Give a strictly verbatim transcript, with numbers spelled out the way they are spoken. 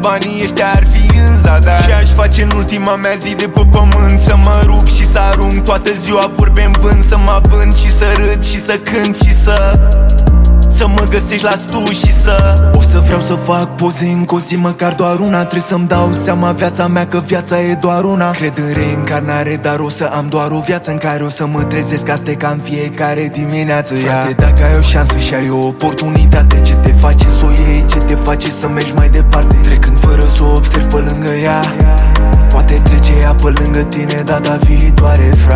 banii ăștia ar fi în zadar. Ce aș face în ultima mea zi de pe pământ? Să mă rup și să arunc toată ziua vorbe în vânt. Să mă avânt și să râd și să cânt și să Să mă găsești la stu și să O să vreau să fac poze încă o zi, măcar doar una. Trebuie să-mi dau seama viața mea că viața e doar una. Cred în reîncarnare, dar o să am doar o viață în care o să mă trezesc asteca în fiecare dimineață. Frate, dacă ai o șansă și ai o oportunitate, ce te face să o iei, ce te face să mergi mai departe? Trecând fără să o observi pe lângă ea, poate trece ea pe lângă tine data viitoare, frate.